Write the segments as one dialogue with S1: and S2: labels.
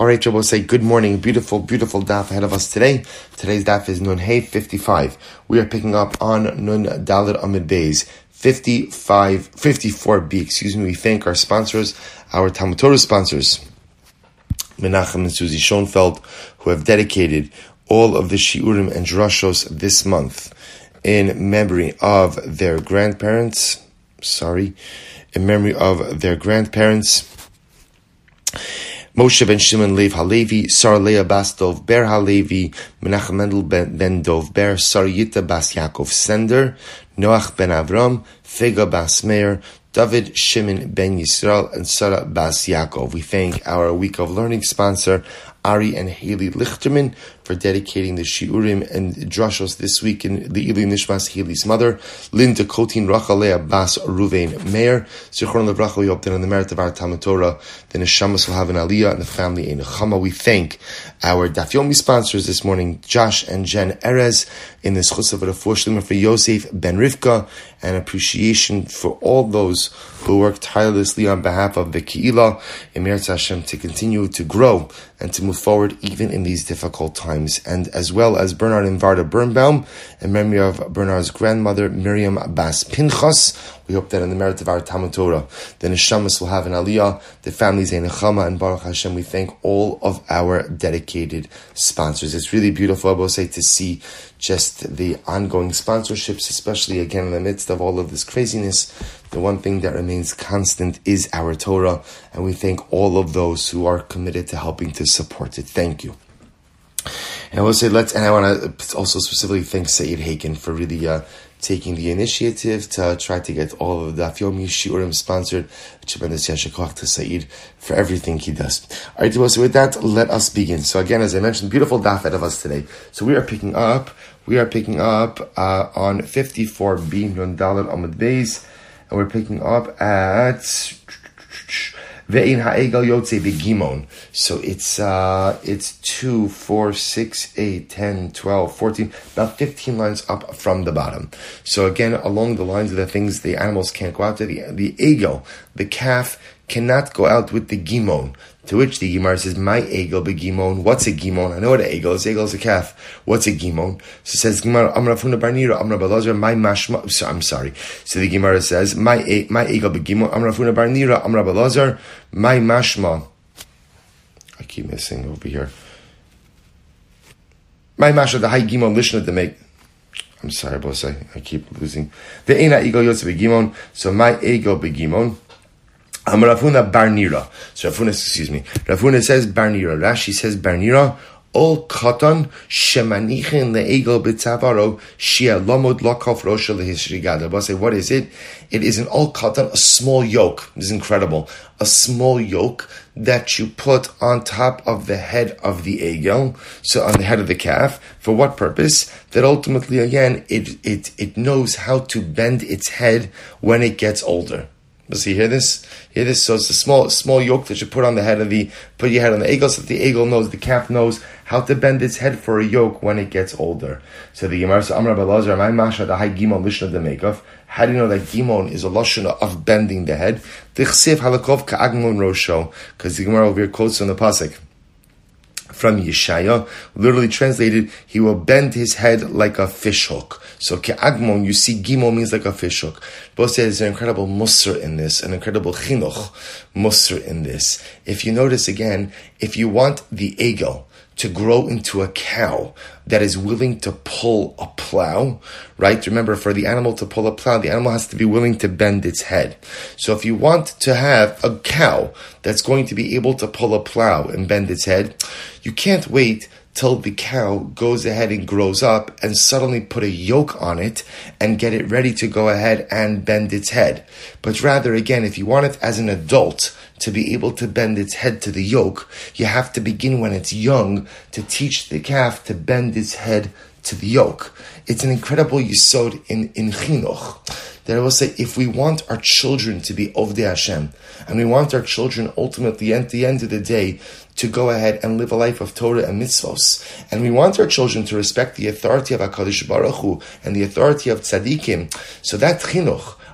S1: All right, Rabbi, say good morning. Beautiful, beautiful daf ahead of us today. Today's daf is Nun Hey 55. We are picking up on Nun Dalet Amid Beis 54b. We thank our sponsors, our Talmud Torah sponsors, Menachem and Susie Schoenfeld, who have dedicated all of the shiurim and drashos this month in memory of their grandparents. Moshe ben Shimon Lev Halevi, Sar Leah Bas Dov Ber Halevi, Menachem Mendel ben Dov Ber, Sar Yita Bas Yaakov Sender, Noach ben Avram, Fega Bas Meir, David Shimon ben Yisrael, and Sarah Bas Yaakov. We thank our Week of Learning sponsor, Ari and Haley Lichterman, for dedicating the shiurim and drashos this week in the Ili Nishmas Haley's mother, Linda Kotin Rachalea Bas Ruvain Meir. Zichron Levracha, we hope that on the merit of our Talmud Torah, the Neshamas will have an aliyah and the family in Nechama. We thank our Daf Yomi sponsors this morning, Josh and Jen Erez, in this chus of Refuah Shlema for Yosef ben Rivka, and appreciation for all those who work tirelessly on behalf of the Keilah, in Meretz Hashem, to continue to grow and to move forward even in these difficult times. And as well as Bernard and Varda Birnbaum, in memory of Bernard's grandmother, Miriam Bas Pinchas. We hope that in the merit of our Talmud Torah, the Neshamas will have an aliyah, the families in Nechama, and Baruch Hashem, we thank all of our dedicated sponsors. It's really beautiful, I will say, to see just the ongoing sponsorships, especially again in the midst of all of this craziness. The one thing that remains constant is our Torah, and we thank all of those who are committed to helping to support it. Thank you. And I will say, and I want to also specifically thank Said Haken for really taking the initiative to try to get all of the Daf Yomi shiurim sponsored. Tremendous yasher koach to Said for everything he does. All right, so with that, let us begin. So again, as I mentioned, beautiful daf ahead of us today. So we are picking up on 54b Nun Dalet Amud Beis, and we're picking up at Ve'in ha'egel yotze begimon. So it's 2, 4, 6, 8, 10, 12, 14, about 15 lines up from the bottom. So again, along the lines of the things the animals can't go out to, the egel, the calf, cannot go out with the gimon. To which the Gemara says, "My egel begimon." What's a gimon? I know what an egel is. Egel is a calf. What's a gimon? So it says Gemara, "Amra Funa Barnira, Amra Balazar, my mashma." So I'm sorry. So the Gemara says, "My egel begimon, Amra Funa Barnira, Amra Balazar, my mashma." I keep missing over here. My mashma the high gimon lishna to make. I'm sorry, boss. I keep losing. The ena egel yotze begimon. So my egel begimon. Rafuna Barnira. So Rafuna says Barnira. Rashi says Barnira. Ol katan shemanichin leegel b'tzavaro shia lomod lakaf rosha lehisrigada. But say, what is it? It is an ol katan, a small yoke. This is incredible. A small yoke that you put on top of the head of the egel, so on the head of the calf. For what purpose? That ultimately, again, it knows how to bend its head when it gets older. So you hear this? So it's a small yoke that you put on the head put your head on the egel, so that the egel knows, the calf knows how to bend its head for a yoke when it gets older. So the Gemara says, Amar Balazar, my masha the high gimon lishna de makov. How do you know that gimon is a lashon of bending the head? Tichsev halakov ka'agmon rosho, because the Gemara over here quotes from the pasuk from Yeshaya, literally translated, he will bend his head like a fish hook. So ke'agmon, you see gimon means like a fish hook. Both say there's an incredible musr in this, an incredible chinuch musr in this. If you notice again, if you want the egel to grow into a cow that is willing to pull a plow, right? Remember, for the animal to pull a plow, the animal has to be willing to bend its head. So if you want to have a cow that's going to be able to pull a plow and bend its head, you can't wait till the cow goes ahead and grows up and suddenly put a yoke on it and get it ready to go ahead and bend its head. But rather, again, if you want it as an adult to be able to bend its head to the yoke, you have to begin when it's young to teach the calf to bend its head to the yoke. It's an incredible yisod in chinuch. That I will say, if we want our children to be Ovdei Hashem, and we want our children ultimately, at the end of the day, to go ahead and live a life of Torah and mitzvos, and we want our children to respect the authority of HaKadosh Baruch Hu and the authority of tzaddikim, so that chinuch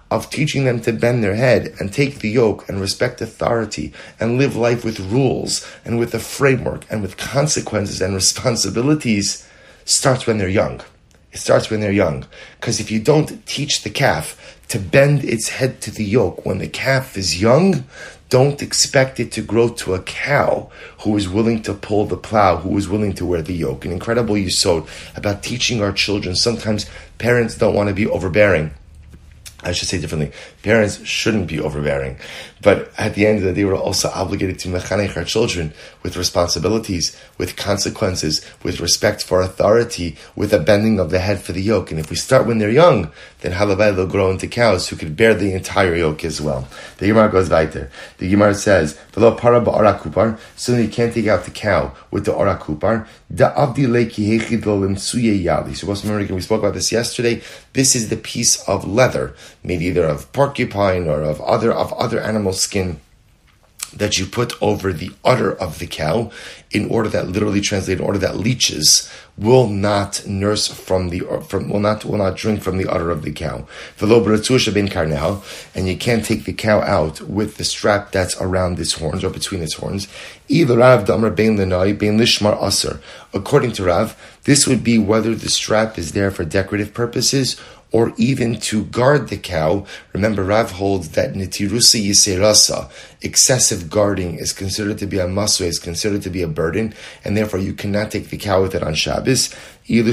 S1: of teaching them to bend their head and take the yoke and respect authority and live life with rules and with a framework and with consequences and responsibilities starts when they're young. It starts when they're young. Because if you don't teach the calf to bend its head to the yoke when the calf is young, don't expect it to grow to a cow who is willing to pull the plow, who is willing to wear the yoke. An incredible yesod about teaching our children. Sometimes parents don't want to be overbearing. I should say differently. Parents shouldn't be overbearing. But at the end of the day, we're also obligated to mechanech our children with responsibilities, with consequences, with respect for authority, with a bending of the head for the yoke. And if we start when they're young, then halavai they'll grow into cows who could bear the entire yoke as well. The Gemara goes weiter. The Gemara says, "V'lo para ba'ara kupar." So you can't take out the cow with the ora kupar. Da'avdi leiki hechid lo limsuye yali. So we spoke about this yesterday. This is the piece of leather, made either of porcupine or of other animal skin, that you put over the udder of the cow in order that, literally translated, in order that leeches will not nurse will not drink from the udder of the cow. And you can't take the cow out with the strap that's around its horns or between its horns. According to Rav, this would be whether the strap is there for decorative purposes or even to guard the cow. Remember, Rav holds that nitirusa yiserasa, excessive guarding, is considered to be a masua, is considered to be a burden, and therefore you cannot take the cow with it on Shabbos. According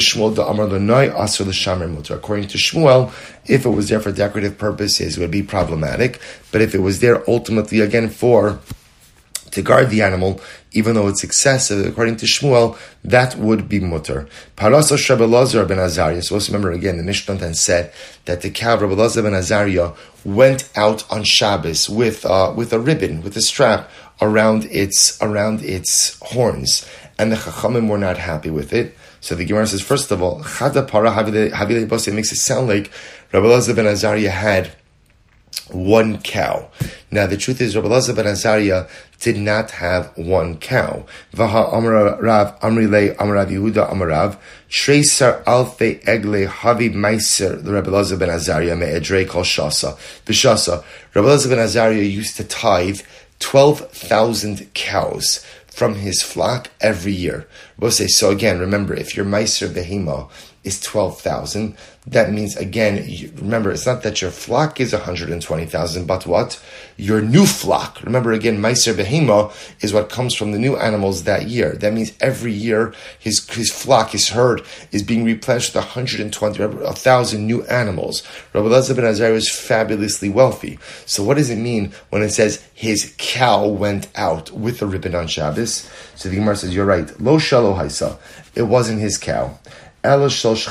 S1: to Shmuel, if it was there for decorative purposes, it would be problematic. But if it was there ultimately, again, to guard the animal, even though it's excessive, according to Shmuel, that would be mutter. Paraso Rabbi Elazar ben Azariah. So let's remember again, the Mishnah then said that the cow, Rabbi Elazar ben Azariah, went out on Shabbos with a ribbon, with a strap around its horns, and the Chachamim were not happy with it. So the Gemara says, first of all, Chada para havile bose, makes it sound like Rabbi Elazar ben Azariah had one cow. Now the truth is, Rabbi Elazar ben Azariah did not have one cow. Vaha Amar Rav Amrile Amar Rav Yehuda Amar Rav Shreisar Alfe Egle Havi Meiser. The Rabbi Elazar ben Azariah me'edrei kol shasa b'shasa. Rabbi Elazar ben Azariah used to tithe 12,000 cows from his flock every year. We'll say, so again, remember, if your Meiser Behema is 12,000, that means, again, remember, it's not that your flock is 120,000, but what? Your new flock. Remember, again, Meiser Behema is what comes from the new animals that year. That means every year his flock, his herd, is being replenished with 120,000 new animals. Rabbi Elazar ben Azariah was fabulously wealthy. So what does it mean when it says his cow went out with a ribbon on Shabbos? So the Gemara says, you're right. Lo shalo haisa. It wasn't his cow. Rather,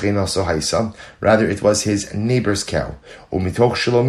S1: it was his neighbor's cow. Well, so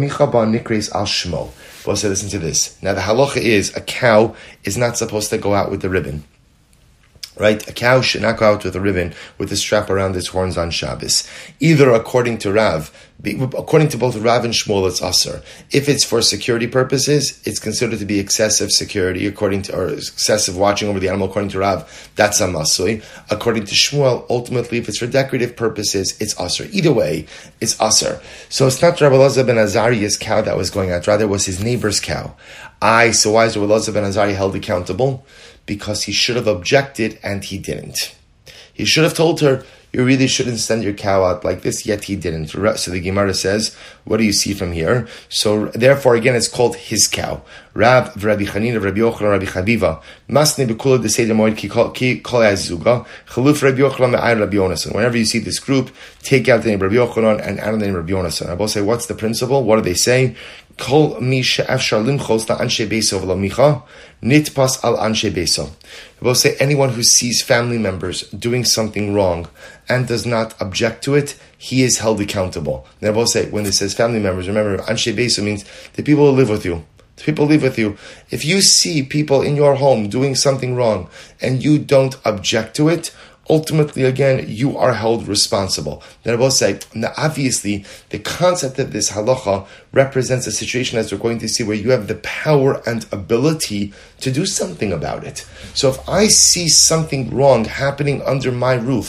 S1: listen to this. Now, the halacha is a cow is not supposed to go out with the ribbon. Right? A cow should not go out with a ribbon with a strap around its horns on Shabbos. Either according to both Rav and Shmuel, it's asur. If it's for security purposes, it's considered to be excessive security, or excessive watching over the animal. According to Rav, that's a masui. According to Shmuel, ultimately, if it's for decorative purposes, it's asur. Either way, it's asur. So it's not Rabbi Elazar ben Azariah's cow that was going out, rather it was his neighbor's cow. So why is Rabbi Elazar ben Azariah held accountable? Because he should have objected and he didn't. He should have told her, you really shouldn't send your cow out like this, yet he didn't. So the Gemara says, what do you see from here? So therefore, again, it's called his cow. Rav, Rabbi Chanina, Rabbi Yochanan, Rabbi Chaviva. Masne b'kula d'seder moed ki kol azuga. Chaluf Rabbi Yochanan me'ayr Rabbi Yonasan. Whenever you see this group, take out the name Rabbi Yochanan and add the name Rabbi Yonasan. I will say, what's the principle? What do they say? Kol mi she'afshar limchos la anshe beso v'lo micha nitpas al anshe beso. We will say anyone who sees family members doing something wrong and does not object to it, he is held accountable. Now we'll say, when it says family members, remember anshe beso means the people who live with you. The people live with you. If you see people in your home doing something wrong and you don't object to it, ultimately, again, you are held responsible. Then I will say, now obviously, the concept of this halacha represents a situation, as we're going to see, where you have the power and ability to do something about it. So if I see something wrong happening under my roof,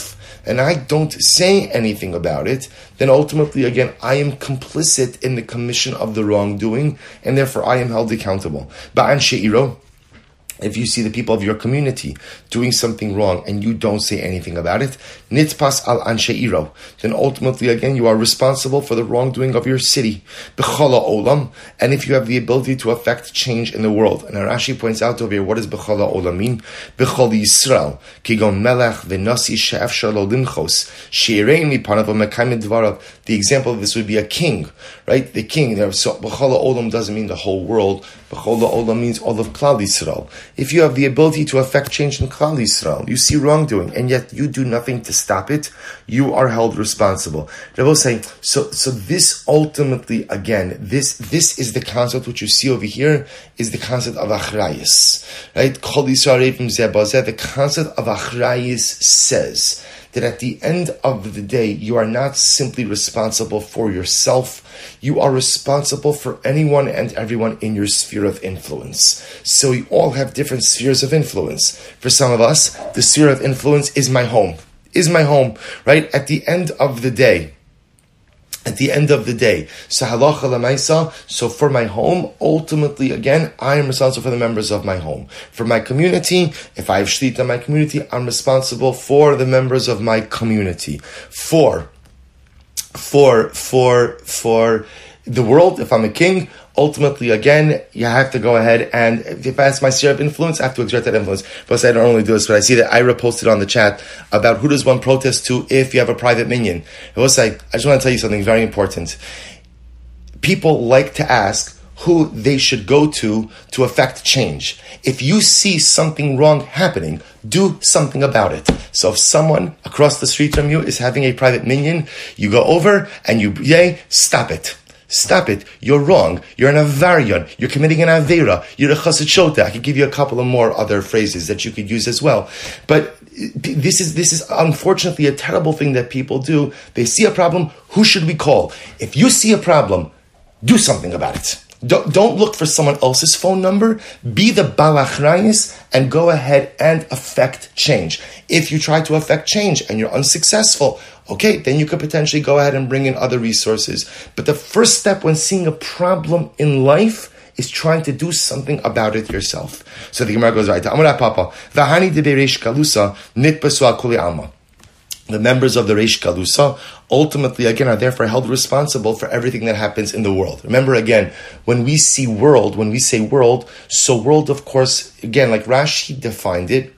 S1: and I don't say anything about it, then ultimately, again, I am complicit in the commission of the wrongdoing, and therefore I am held accountable. Ba'an she'iro, if you see the people of your community doing something wrong and you don't say anything about it, nitpas al ansheiro, then ultimately again you are responsible for the wrongdoing of your city. B'chala olam, and if you have the ability to affect change in the world. And Rashi points out over here, what does b'chala olam mean? B'chol Yisrael, kigon melech v'nasi she'efshar lo limchos, she'erein mipanav v'mekayim dvarav. The example of this would be a king, right? The king there. So b'chala olam doesn't mean the whole world. B'chala olam means all of Klal Yisrael. If you have the ability to affect change in Klal Yisrael, you see wrongdoing, and yet you do nothing to stop it, you are held responsible. Rabbi was saying, so this ultimately, again, this is the concept which you see over here, is the concept of achrayus, right? Kol Yisrael Reivim Zeh Bazeh. The concept of achrayus says that at the end of the day, you are not simply responsible for yourself, you are responsible for anyone and everyone in your sphere of influence. So we all have different spheres of influence. For some of us, the sphere of influence is my home, right? At the end of the day, so halacha l'maisa, so for my home, ultimately, again, I am responsible for the members of my home. For my community, if I have shlita in my community, I'm responsible for the members of my community. For the world, if I'm a king, ultimately, again, you have to go ahead and, if I ask my sphere of influence, I have to exert that influence. But I don't only do this, but I see that Ira posted on the chat about who does one protest to if you have a private minion. I just want to tell you something very important. People like to ask who they should go to affect change. If you see something wrong happening, do something about it. So if someone across the street from you is having a private minion, you go over and stop it. Stop it. You're wrong. You're an avarian. You're committing an avera. You're a chassid shota. I could give you a couple of more other phrases that you could use as well. But this is unfortunately a terrible thing that people do. They see a problem. Who should we call? If you see a problem, do something about it. Don't look for someone else's phone number. Be the balachrayis and go ahead and affect change. If you try to affect change and you're unsuccessful, okay, then you could potentially go ahead and bring in other resources. But the first step when seeing a problem in life is trying to do something about it yourself. So the Gemara goes right. Papa, v'hani de reish galusa nitpasu al kuli alma. The members of the Reish Galusa ultimately, again, are therefore held responsible for everything that happens in the world. Remember, again, when we say world, so world, of course, again, like Rashi defined it,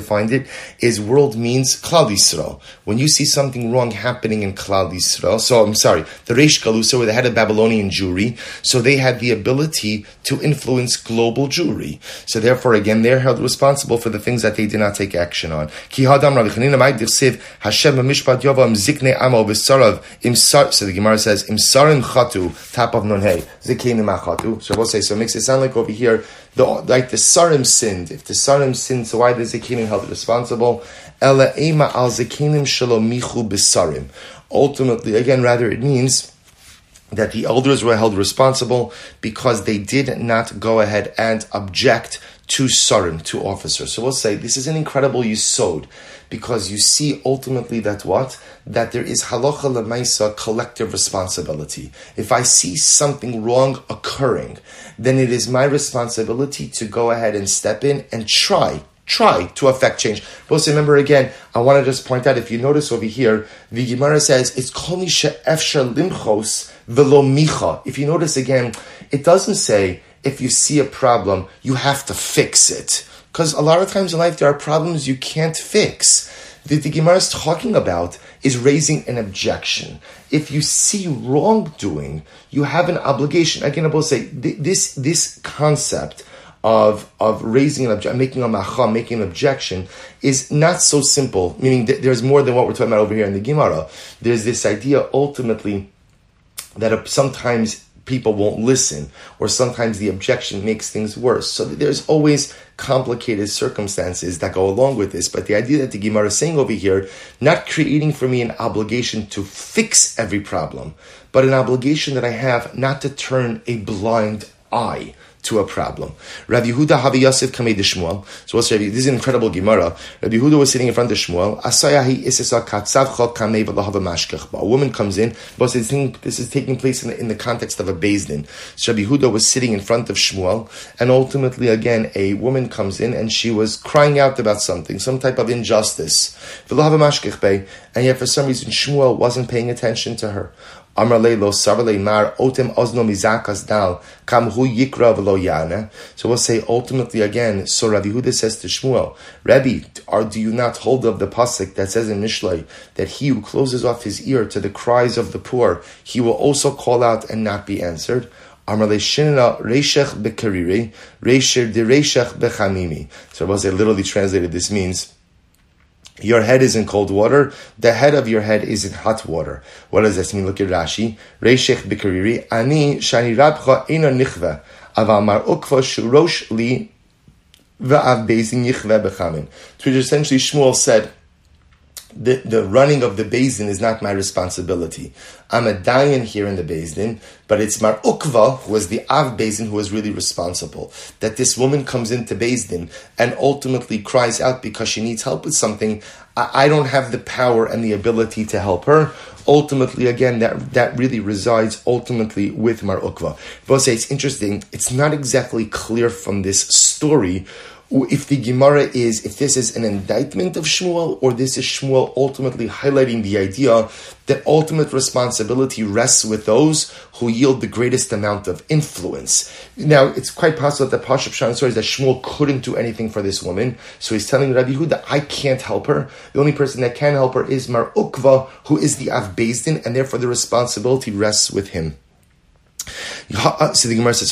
S1: is world means Klal Yisrael. When you see something wrong happening in Klal Yisrael, the Reish Galusa were the head of Babylonian Jewry, so they had the ability to influence global Jewry. So therefore, again, they're held responsible for the things that they did not take action on. Ki hadam Rabbi Chanina ma'id dirsiv Hashem b'mishpat yovam ziknei amo b'sarav imsar. So the Gemara says imsarim chatu tap of nun hey ziknei machatu. So we'll say, so it makes it sound like over here the sarim sinned. If the sarim sinned, so why is the zakenim held responsible? Ela ema al zakenim shalomichu b'sarim. Ultimately, again, rather it means that the elders were held responsible because they did not go ahead and object to sarim, to officers. So we'll say this is an incredible yisod, because you see ultimately that there is halacha l'maisa, collective responsibility. If I see something wrong occurring, then it is my responsibility to go ahead and step in and try to affect change. But also remember again, I want to just point out, if you notice over here, the Gemara says, it's kol mi she'efshar limchos v'lo micha. If you notice again, it doesn't say, if you see a problem, you have to fix it. Because a lot of times in life, there are problems you can't fix. The Gemara is talking about is raising an objection. If you see wrongdoing, you have an obligation. Again, I will say, this concept of raising an objection, making an objection, is not so simple. Meaning there's more than what we're talking about over here in the Gemara. There's this idea ultimately that sometimes people won't listen, or sometimes the objection makes things worse. So there's always complicated circumstances that go along with this. But the idea that the Gemara is saying over here, not creating for me an obligation to fix every problem, but an obligation that I have not to turn a blind eye to a problem. Rabbi Yehuda Havi Yosef Kamei de Shmuel. So what's Rabbi? This is an incredible Gemara. Rabbi Yehuda was sitting in front of Shmuel. Asayahi isesa katzavcha kamei v'lahava mashkech. A woman comes in, but this is taking place in the context of a beis din. So Rabbi Yehuda was sitting in front of Shmuel, and ultimately again a woman comes in and she was crying out about something, some type of injustice. V'lahava mashkech bei, and yet for some reason Shmuel wasn't paying attention to her. Amar lo sarvale mar otem ozno mizakas dal kam hu yikra v'lo yana. So we'll say ultimately again. So Rabbi Yehuda says to Shmuel, Rabbi, do you not hold of the pasuk that says in Mishlei that he who closes off his ear to the cries of the poor, he will also call out and not be answered? Amar le shinna reishech bekariri reisher de reishech bechamimi. So we'll say literally translated, this means your head is in cold water, the head of your head is in hot water. What does this mean? Look at Rashi. Reishech bekariri, ani shani rabcha ina nichve, aval mar ukva shurosh li va'av bezin yichve bechamin. To which essentially Shmuel said, the running of the beis din is not my responsibility. I'm a dayan here in the beis din, but it's Mar Ukva, who was the Av beis din, who was really responsible. That this woman comes into beis din and ultimately cries out because she needs help with something. I don't have the power and the ability to help her. Ultimately, again, that really resides ultimately with Mar Ukva. But say it's interesting. It's not exactly clear from this story if the Gemara if this is an indictment of Shmuel, or this is Shmuel ultimately highlighting the idea that ultimate responsibility rests with those who yield the greatest amount of influence. Now, it's quite possible that the Pashup Shan story is that Shmuel couldn't do anything for this woman, so he's telling Rabbi Yehuda, I can't help her. The only person that can help her is Mar Ukva, who is the Av beis din, and therefore the responsibility rests with him. So the Gemara says,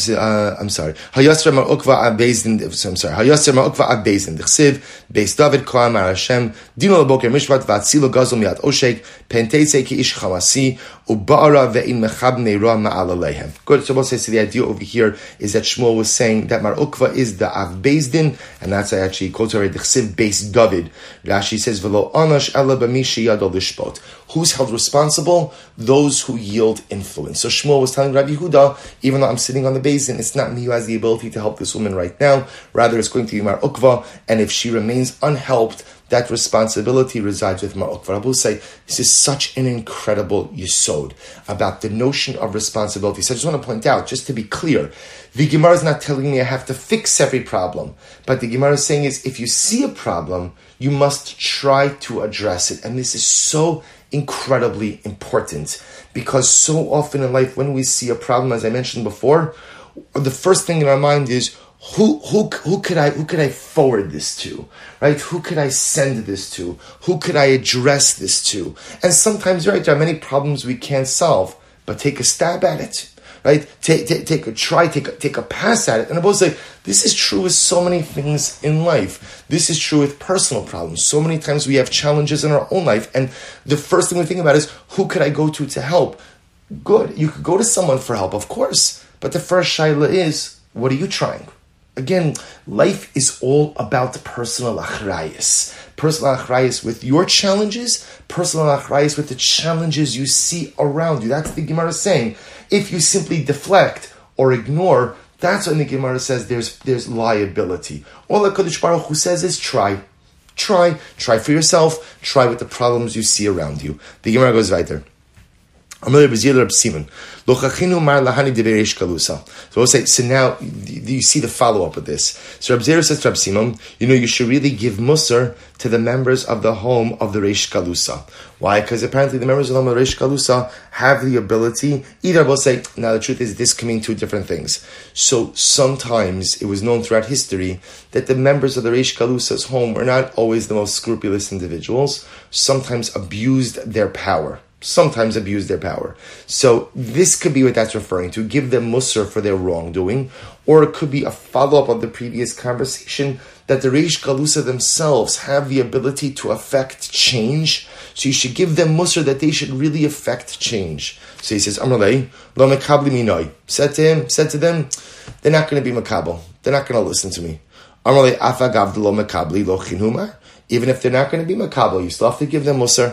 S1: Hayasra Mar Ukva Abezdin. I'm sorry. Hayasra Mar Ukva Abezdin. D'chsiv Beis David Koam Mar Hashem Dino LeBoker Mishpat V'Atzilo Gazol Miat Oshek Penteise Ki Ish Chamasi U'Ba'ara Ve'in Mechab Neira Ma'al Aleihem. Good. So we'll say, so the idea over here is that Shmuel was saying that Mar Ukva is the Av Bezdin, and that's I actually quote already. D'chsiv Beis David. Rashi says V'lo Anash Ela B'Mishi Yadol Lishpot. Who's held responsible? Those who yield influence. So Shmuel was telling Rabbi Yehuda, even though I'm sitting on the basin, it's not me who has the ability to help this woman right now. Rather, it's going to be Mar Ukva, and if she remains unhelped, that responsibility resides with Mar Ukva. I will say, this is such an incredible yesod about the notion of responsibility. So I just want to point out, just to be clear, the Gemara is not telling me I have to fix every problem. But the Gemara is saying is, if you see a problem, you must try to address it. And this is so incredibly important, because so often in life when we see a problem, as I mentioned before, the first thing in our mind is who could I forward this to, right? Who could I send this to? Who could I address this to? And sometimes, right, there are many problems we can't solve, but take a stab at it. Right? Take a pass at it. And I both say, this is true with so many things in life. This is true with personal problems. So many times we have challenges in our own life, and the first thing we think about is, who could I go to help? Good. You could go to someone for help, of course. But the first shaila is, what are you trying? Again, life is all about personal achrayus. Personal achrayus with your challenges, personal achrayus with the challenges you see around you. That's the Gemara saying. If you simply deflect or ignore, that's when the Gemara says there's liability. All the Kadosh Baruch Hu says is try. Try for yourself. Try with the problems you see around you. The Gemara goes weiter. So we'll say, so now you see the follow-up of this. So Reb Zera says to Reb Simon, you should really give musar to the members of the home of the Reish Galusa. Why? Because apparently the members of the home of the Reish Galusa have the ability, either we'll say, now the truth is this can mean two different things. So sometimes it was known throughout history that the members of the Reish Galusa's home were not always the most scrupulous individuals, sometimes abused their power. So this could be what that's referring to, give them musar for their wrongdoing, or it could be a follow-up of the previous conversation that the Reish Galusa themselves have the ability to affect change, so you should give them musar that they should really affect change. So he says, Amrlei, lo mekabli minoi. Said to them, they're not going to be makabel. They're not going to listen to me. Amrlei, afagav lo mekabli lo chinumar. Even if they're not going to be makabel, you still have to give them musar.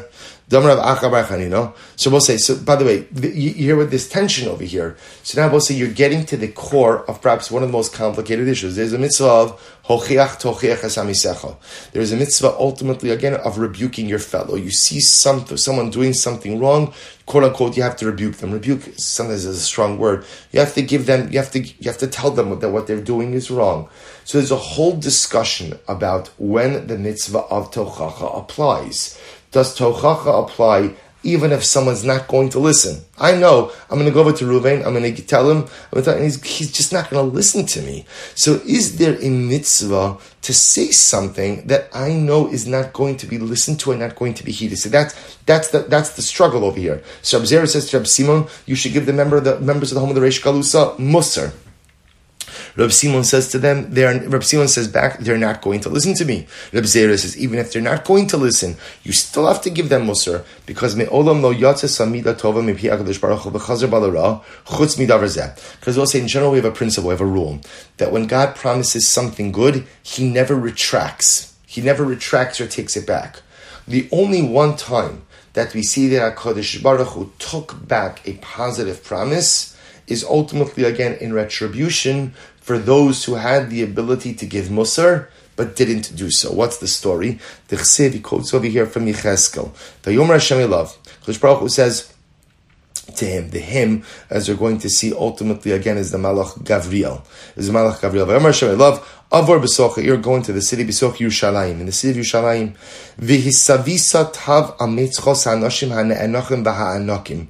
S1: So we'll say, so by the way, you hear with this tension over here. So now we'll say you're getting to the core of perhaps one of the most complicated issues. There's a mitzvah of hochiach tochiach esamisecha. There's a mitzvah ultimately, again, of rebuking your fellow. You see someone doing something wrong, quote unquote, you have to rebuke them. Rebuke sometimes is a strong word. You have to give them, you have to tell them that what they're doing is wrong. So there's a whole discussion about when the mitzvah of tochacha applies. Does tochacha apply even if someone's not going to listen? I know I'm going to go over to Ruvain, I'm going to tell him, and he's just not going to listen to me. So is there a mitzvah to say something that I know is not going to be listened to and not going to be heeded? So that's the struggle over here. So Reb Zera says to Reb Simon, you should give the members of the home of the Reish Galusa Musar. Reb Simon says to them, Reb Simon says back, they're not going to listen to me. Reb Zera says, even if they're not going to listen, you still have to give them musar, because me'olam lo yatsa samida tova mipi HaKadosh Baruch Hu v'chazer balara chutz midavar zeh. Because we'll say in general we have a principle, we have a rule, that when God promises something good, He never retracts. He never retracts or takes it back. The only one time that we see that HaKadosh Baruch Hu took back a positive promise is ultimately, again, in retribution for those who had the ability to give musar, but didn't do so. What's the story? The Chsev, he quotes over here from Yecheskel. The Yomer Hashem Elav. Kodesh Baruch Hu says to him, the him, as we're going to see ultimately again, is the Malach Gavriel. Is the Malach Gavriel. Yomer Hashem Elav. Avor Besocha, you're going to the city Besoch Yerushalayim. In the city of Yerushalayim, V'hisavisa tav ametzchos hanoshim hane'enochim v'ha'anokim.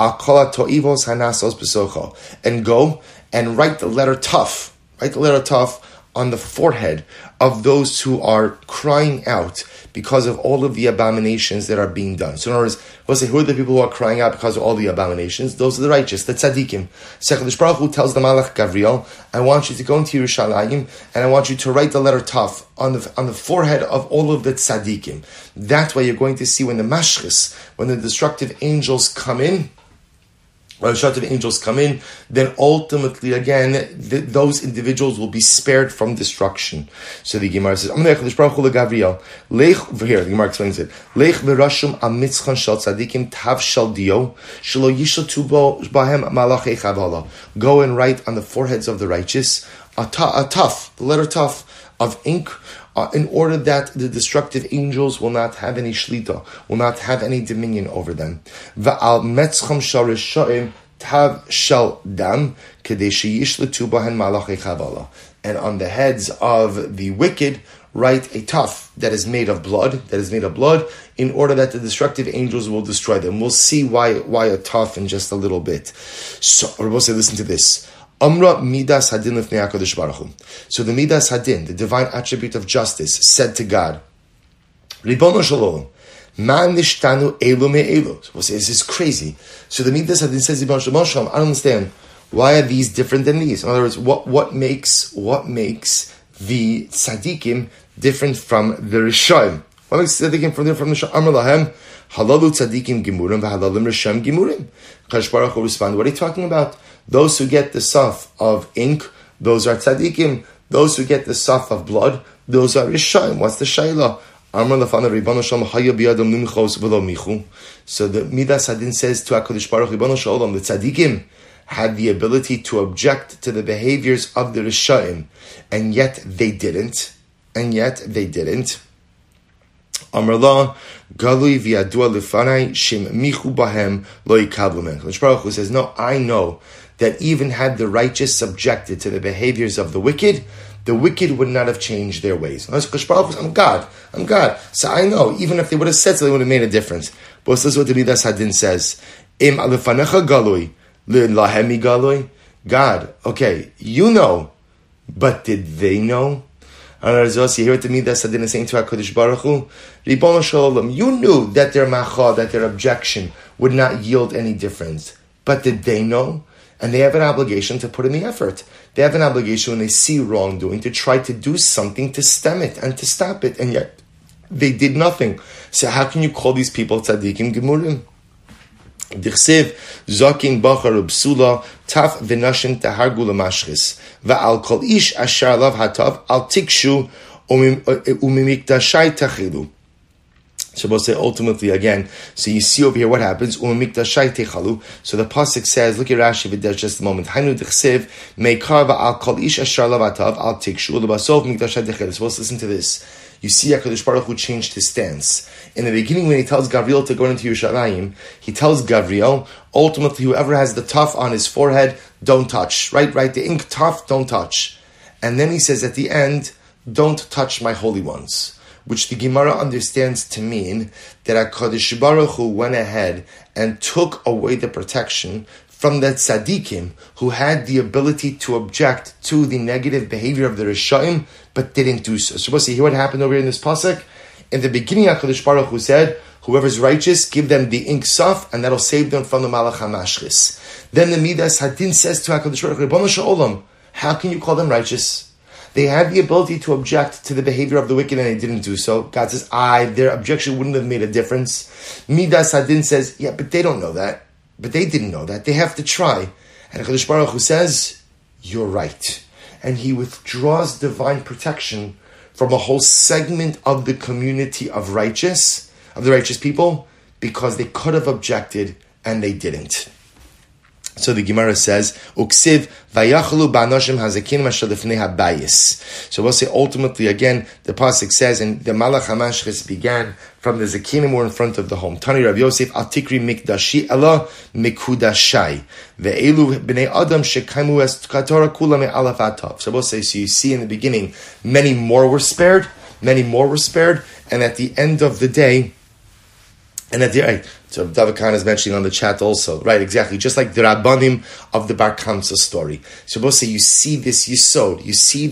S1: And go and write the letter tough. Write the letter tough on the forehead of those who are crying out because of all of the abominations that are being done. So in other words, we'll say, who are the people who are crying out because of all the abominations? Those are the righteous, the tzaddikim. Sechadish Baruch Hu tells the Malach Gavriel, I want you to go into Yerushalayim and I want you to write the letter tough on the forehead of all of the tzaddikim. That way you're going to see when the mashchis, when the destructive angels come in, when the destructive angels come in, then ultimately, again, those individuals will be spared from destruction. So the Gemara says, here, the Gemara explains it. Lech v'rashum amitzchan shal tzadikim tav shal dio, shelo yishatu bahem malachei chavala. Go and write on the foreheads of the righteous a tough, the letter tough of ink, in order that the destructive angels will not have any shlita, will not have any dominion over them. Va'al metzcham shal rishoim tav shal dam, kedei sheyishletu bahen malachei chavala. And on the heads of the wicked, write a tuff that is made of blood, in order that the destructive angels will destroy them. We'll see why a tuff in just a little bit. So, Rabbi say, listen to this. Amra midas hadin lifnei HaKadosh Baruch Hu. So the midas hadin, the divine attribute of justice, said to God, Ribono shel olam, ma nishtanu elu me'elu. So we'll say, this is crazy. So the midas hadin says, Ribono shel olam, I don't understand. Why are these different than these? In other words, what makes the tzaddikim different from the rishoim? What makes the tzaddikim different from the rishoim? Amar lahem, halalu tzaddikim gimurim v'halalim rishoim gimurim. Kadosh Baruch Hu responded, what are you talking about? Those who get the saf of ink, those are tzaddikim. Those who get the saf of blood, those are rishoim. What's the shayla? Amar lafana Ribono shel olam haya biyadam limchos v'lo michu. So the Midas Hadin says to HaKadosh Baruch Hu, Ribono shel olam, the tzaddikim had the ability to object to the behaviors of the rishoim, and yet they didn't. Amar la galui v'yadua lefanai shim michu bahem lo yikablu men. HaKadosh Baruch Hu says, no, I know that even had the righteous subjected to the behaviors of the wicked would not have changed their ways. HaKadosh Baruch Hu says, I'm God. So I know, even if they would have said so, they would have made a difference. But this is what the Midas Hadin says. Im alefanecha galui lahemi galui. God, okay, you know, but did they know? And as you hear it to me, that's Hadin is saying to HaKadosh Baruch Hu, Ribono shel olam, you knew that their macha, that their objection would not yield any difference. But did they know? And they have an obligation to put in the effort. They have an obligation when they see wrongdoing to try to do something to stem it and to stop it. And yet, they did nothing. So how can you call these people tzaddikim gemurim? Dichsev zokin bachar ubsula taf v'nashim tahargu l'mashchis va'al kol ish asher alav hatav al tikshu umimikdashai tachilu. So we'll say ultimately again. So you see over here what happens. So the pasuk says, look at Rashi V'desh just a moment. Hainu d'chsev mekarva al kol ish asher lavatav al tikshu lebasov mikdashay techel. So let's listen to this. You see HaKadosh Baruch Hu changed his stance. In the beginning, when he tells Gabriel to go into Yerushalayim, he tells Gabriel, ultimately, whoever has the tuf on his forehead, don't touch. Right? The ink tuf, don't touch. And then he says at the end, don't touch my holy ones. Which the Gemara understands to mean that HaKadosh Baruch Hu went ahead and took away the protection from the tzaddikim who had the ability to object to the negative behavior of the Rishaim, but didn't do so. So we'll see here what happened over here in this pasuk. In the beginning, HaKadosh Baruch Hu said, whoever's righteous, give them the ink saf, and that'll save them from the malach hamashchis. Then the Midas Hadin says to HaKadosh Baruch Hu, Ribono shel olam, how can you call them righteous? They had the ability to object to the behavior of the wicked and they didn't do so. God says, their objection wouldn't have made a difference. Midas Hadin says, yeah, but they don't know that. But they didn't know that. They have to try. And HaKadosh Baruch Hu says, you're right. And he withdraws divine protection from a whole segment of the community of the righteous people, because they could have objected and they didn't. So the Gemara says, Uksiv vayachlu ba'anoshim hazakinim asher lifnei habayis. So we'll say ultimately again, the pasuk says, and the malach hamashchis began from the zakinim were in front of the home. Tani Rav Yosef al tikri mikdashi ela mikudashai ve'elu bnei adam shekaimu es katora kula me'alaf atav. So we'll say, so you see in the beginning, many more were spared, and at the end of the day, so David Khan is mentioning on the chat also, right? Exactly, just like the Rabbanim of the Bar Kamsa story. So both say you see this yisod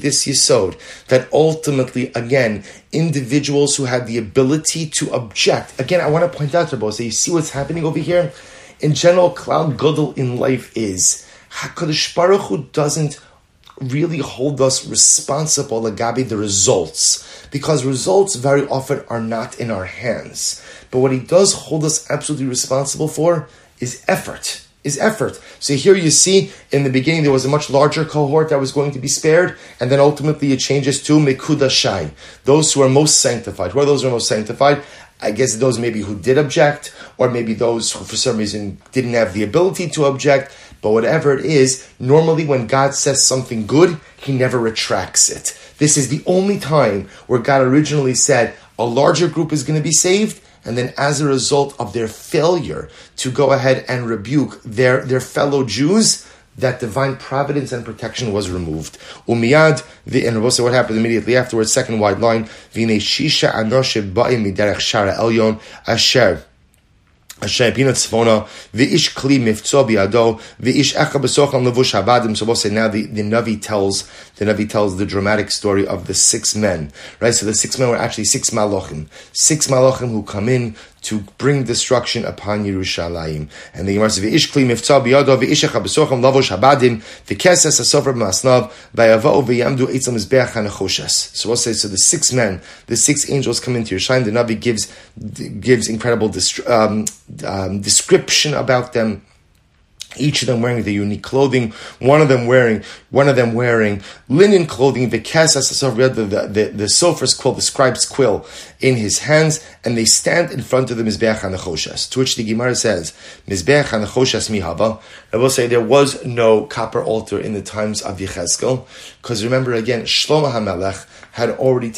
S1: that ultimately, again, individuals who had the ability to object. Again, I want to point out to both say you see what's happening over here. In general, Klal Gadol in life is HaKadosh Baruch Hu doesn't really hold us responsible agabi the results, because results very often are not in our hands. But what he does hold us absolutely responsible for is effort. So here you see, in the beginning there was a much larger cohort that was going to be spared, and then ultimately it changes to Mekudashai, those who are most sanctified. Who are those who are most sanctified? I guess those maybe who did object, or maybe those who for some reason didn't have the ability to object. But whatever it is, normally when God says something good, he never retracts it. This is the only time where God originally said a larger group is going to be saved, and then as a result of their failure to go ahead and rebuke their fellow Jews, that divine providence and protection was removed. Umiyad, and we'll say what happened immediately afterwards, second wide line, V'nei shisha anoshim ba'im miderech shara elyon asher Hashem Pinot Tzvona, V'ish Kli Mifzo Biado, V'ish Echa B'Socham Levush Habadim. So we'll say now the Navi tells the dramatic story of the 6 men. Right? So the 6 men were actually 6 Malachim. 6 Malachim who come in to bring destruction upon Yerushalayim. And the Gemara says, V'ish Kli Mifzo Biado, V'ish Echa B'Socham Levush Habadim, V'keses HaSofer B'Masnav, V'yava'u V'yamdu Eitzam Mizbeach HaNechoshes. So we'll say, so the 6 men, the 6 angels come into Yerushalayim. The Navi gives incredible description about them. Each of them wearing the unique clothing. One of them wearing linen clothing. The sofer's quill, the scribe's quill, in his hands, and they stand in front of the Mizbeach HaNechoshes. To which the Gemara says, Mizbeach HaNechoshes mihava. I will say there was no copper altar in the times of Yechezkel, because remember again, Shlomo HaMelech had already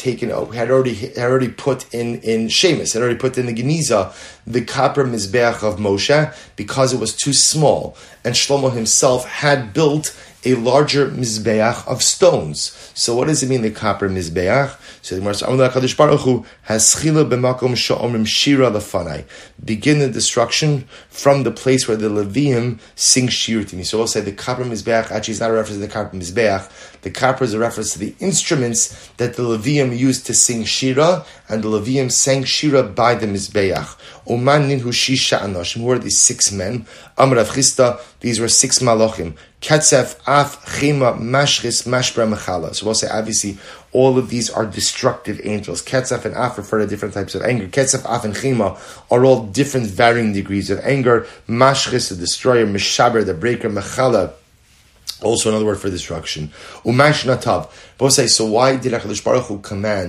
S1: put in Shemus, had already put in the Geniza, the copper Mizbeach of Moshe, because it was too small. And Shlomo himself had built a larger Mizbeach of stones. So what does it mean, the copper Mizbeach? So the Gemara says, HaKadosh Baruch Hu has schila b'makom she'omrim shira lefanai. Begin the destruction from the place where the Leviim sing shir to me. So we'll say the copper Mizbeach actually is not a reference to the copper Mizbeach. The copper is a reference to the instruments that the Leviim used to sing shira, and the Leviim sang shira by the Mizbeach. Oman ninhu shisha anoshim. Who are these 6 men? Amar Rav Chisda, these were 6 malachim. Ketzef, Af, Chima, Mashchis, Mashbra, Mechala. So we'll say, obviously, all of these are destructive angels. Ketzef and Af refer to different types of anger. Ketzef, Af, and Chima are all different varying degrees of anger. Mashchis, the destroyer. Meshaber, the breaker. Mechala, also another word for destruction. Umash Natav. Both say, so why did HaKadosh Baruch Hu command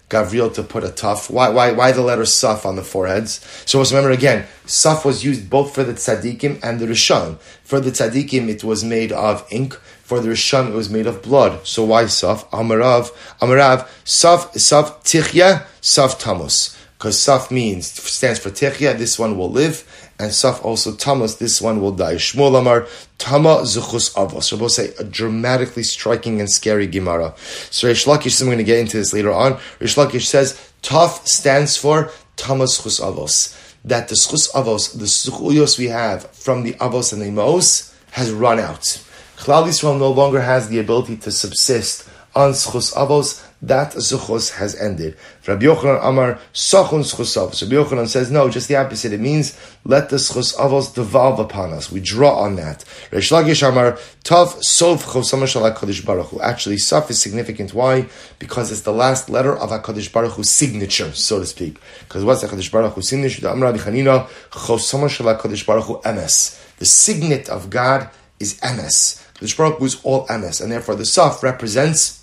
S1: Gavriel to put a tuf. Why the letter Saf on the foreheads? So let's remember again, Saf was used both for the tzaddikim and the Rishon. For the tzaddikim, it was made of ink. For the Rishon, it was made of blood. So why Saf? Amarav, Saf Tichya, Saf Tamus. Because Saf stands for Tichya, this one will live. And Saf also Tamus, this one will die. Shmuel Amar, Tama Zuchus Avos. So we'll say a dramatically striking and scary Gemara. So Reish Lakish, I'm going to get into this later on. Reish Lakish says, Taf stands for Tama Zuchus Avos. That the Zuchus Avos, the Zuchuyos we have from the Avos and the Imos, has run out. Klal Yisrael no longer has the ability to subsist on Zuchus Avos. That Zuchus has ended. Rabbi Yochanan Amar, Sachun Zuchus Avos. Rabbi Yochanan says, no, just the opposite. It means, let the Zuchus Avos devolve upon us. We draw on that. Reish Lakish Amar, Tav Sov Chosama Shal HaKadosh Baruch Hu. Actually, Saf is significant. Why? Because it's the last letter of HaKadosh Baruch Hu's signature, so to speak. Because what's HaKadosh Baruch Hu's signature? The Amar Rabbi Chanina, Chosama Shal HaKadosh Baruch Hu Emes. The signet of God is Emes. HaKadosh Baruch Hu is all Emes. And therefore, the Saf represents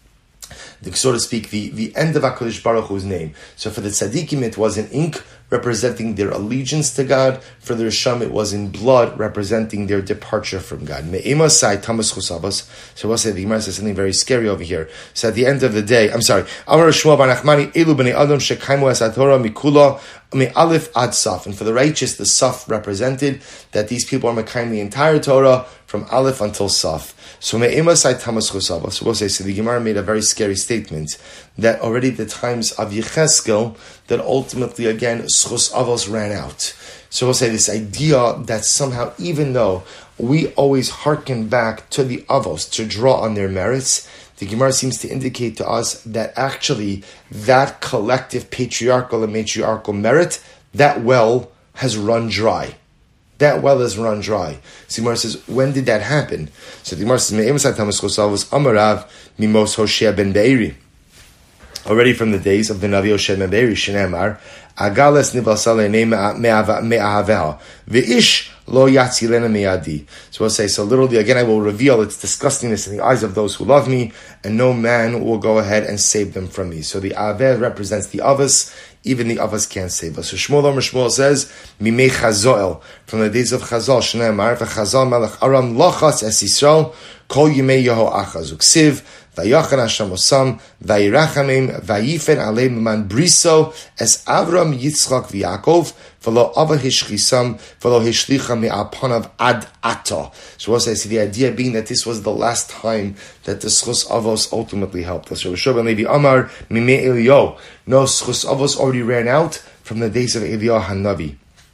S1: so to speak, the end of HaKadosh Baruch Hu's name. So for the tzaddikim, it was in ink, representing their allegiance to God. For the Risham, it was in blood, representing their departure from God. Me'ema sai tamas chusavos. So we'll say the Gemara says something very scary over here. So at the end of the day, Amar Shmuel bar Nachmani, Elu b'nei Adam shekaimu es haTorah mikula me'alif ad saf. And for the righteous, the saf represented that these people are mekayim the entire Torah from Aleph until Saf. So me'ema sai tamas chusavos. So we'll say, so the Gemara made a very scary statement that already at the times of Yecheskel, that ultimately again Schus Avos ran out. So we'll say this idea that somehow, even though we always hearken back to the Avos to draw on their merits, the Gemara seems to indicate to us that actually that collective patriarchal and matriarchal merit, that well has run dry. That well has run dry. So the Gemara says, when did that happen? So the Gemara says, Me'em sai tamas chusavos Amarav mimos Hoshea ben Be'eri. Already from the days of the Navi Hoshea ben Be'eri, Shenemar, Agales nivasale me'ahaveha, ve'ish lo yatzilena me'adi. So we'll say, so literally, again, I will reveal its disgustingness in the eyes of those who love me, and no man will go ahead and save them from me. So the Aveh represents the Avos. Even the Avos can't save us. So Shmuel says, Mimei Chazoel, from the days of Chazal, Shneimar, v'Chazal melech Aram lochas es Yisrael, kol yimei Yeho achaz uksiv, vayachan Hashem osam, vayirachamim, vayifen aleim man briso, es Avram Yitzchak v'Yakov, v'lo ava hishchisam, v'lo hishlicha me'apanav ad ata. So we'll say, the idea being that this was the last time that the Schus Avos ultimately helped us. So Rishon ben Levi Amar, Mimei Eliyahu. No, Schus Avos already ran out from the days of Eliyahu HaNavi.